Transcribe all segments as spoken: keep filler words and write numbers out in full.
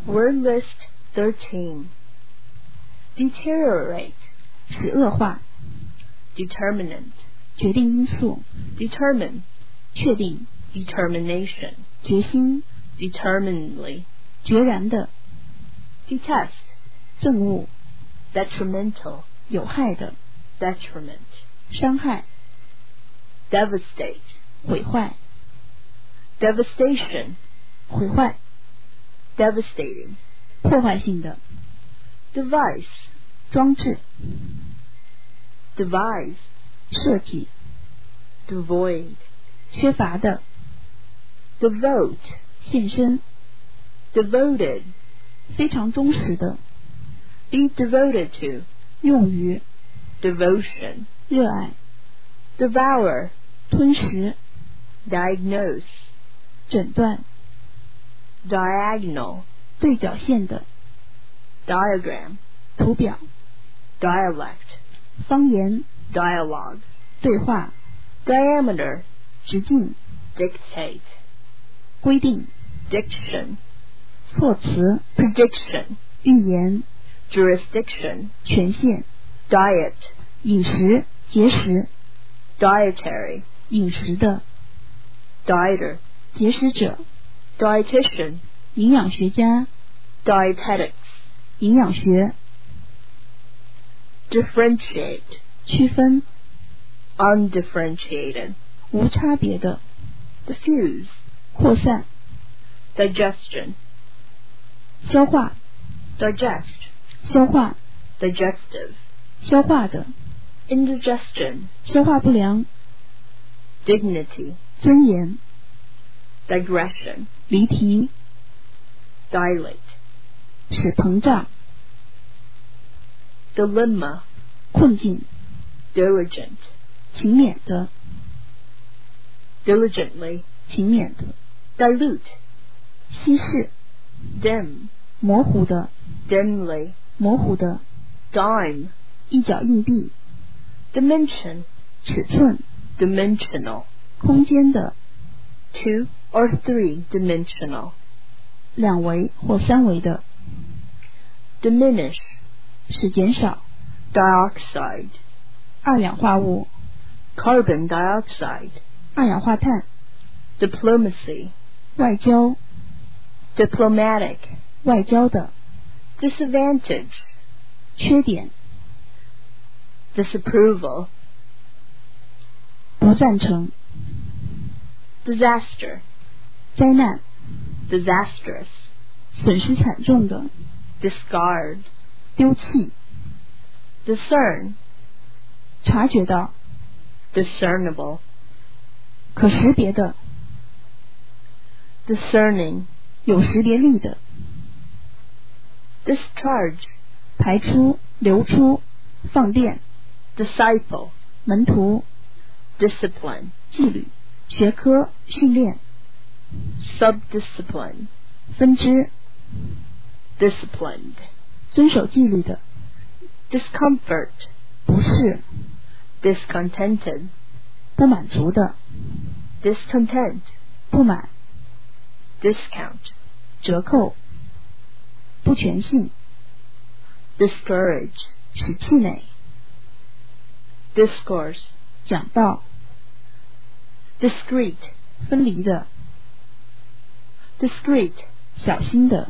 Word list thirteen. Deteriorate 使恶化 Determinant 决定因素 Determine 确定 Determination 决心 Determinedly 决然的 Detest 憎恶 Detrimental 有害的 Detriment 伤害 Devastate 毁坏 Devastation 毁坏 Devastating 破坏性的 Device 装置 Devise 设计 Devoid 缺乏的 Devote 献身 Devoted 非常忠实的 Be devoted to 用于 Devotion 热爱 Devour 吞食 Diagnose 诊断 Diagonal 对角线的 Diagram 图表 Dialect 方言 Dialogue 对话 Diameter 直径 Dictate 规定 Diction 措辞 Prediction 预言 Jurisdiction 权限 Diet 饮食节食 Dietary 饮食的 Dieter 节食者 Dietitian 营养学家 Dietetics 营养学 Differentiate 区分 Undifferentiated 无差别的 Diffuse 扩散 Digestion 消化 Digest 消化 Digestive 消化的 Indigestion 消化不良 Dignity 尊严 Digression 离题 Dilate 使膨胀 Dilemma 困境 Diligent 勤勉的 Diligently 勤勉的 Dilute 稀释 Dim 模糊的 Dimly 模糊的 Dime 一角硬币 Dimension 尺寸 Dimensional 空间的 Two or three dimensional 两维或三维的 Diminish 使减少 Dioxide 二氧化物 Carbon dioxide 二氧化碳 Diplomacy 外交 Diplomatic 外交的 Disadvantage 缺点 Disapproval 不赞成 Disaster 灾难 Disastrous 损失惨重的 Discard 丢弃 Discern 察觉到 Discernible 可识别的 Discerning 有识别力的 Discharge 排出流出放电 Disciple 门徒 Discipline 纪律学科训练 Subdiscipline 分支 Disciplined 遵守纪律的 Discomfort 不适 Discontented 不满足的 Discontent 不满 Discount 折扣不全信 Discourage 使气馁 Discourse 讲道 Discreet 分离的 Discreet 小心的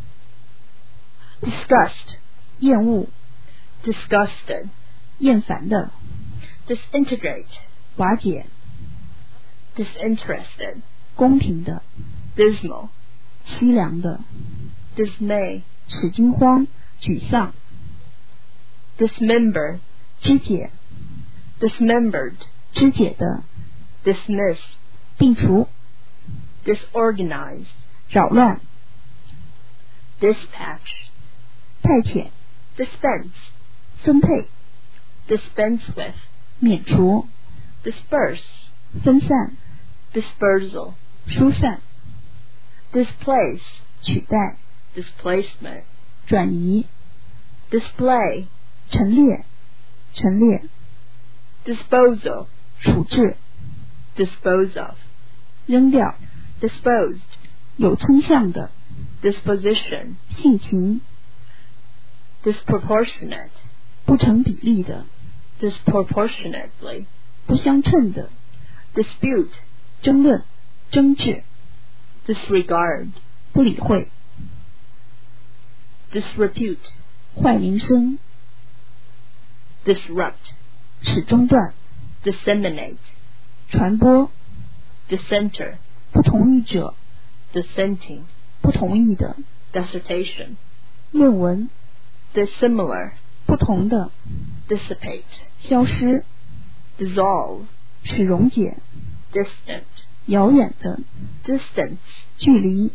Disgust 厌恶 Disgusted 厌烦的 Disintegrate 瓦解 Disinterested 公平的 Dismal 凄凉的 Dismay 使惊慌沮丧 Dismember 肢解 Dismembered 肢解的 Dismiss 摒除 Disorganized 扰乱 Dispatch 派遣 Dispense 分配 Dispense with 免除 Disperse 分散 Dispersal 疏散 Displace 取代 Displacement 转移 Display 陈列陈列 Disposal 处置 Dispose of 扔掉 Disposed 有倾向的 disposition, 性情， disproportionate, 不成比例的， disproportionately, 不相称的， dispute, 争论，争执， disregard, 不理会， disrepute, 坏名声， disrupt, 使中断， disseminate, 传播， dissenter, 不同意者， dissenting, 不同意的， dissertation, 论文， dissimilar, 不同的， dissipate, 消失， dissolve, 使溶解， distant, 遥远的， distance, 距离，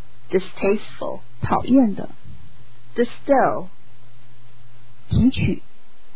distasteful, 讨厌的， distill, 提取，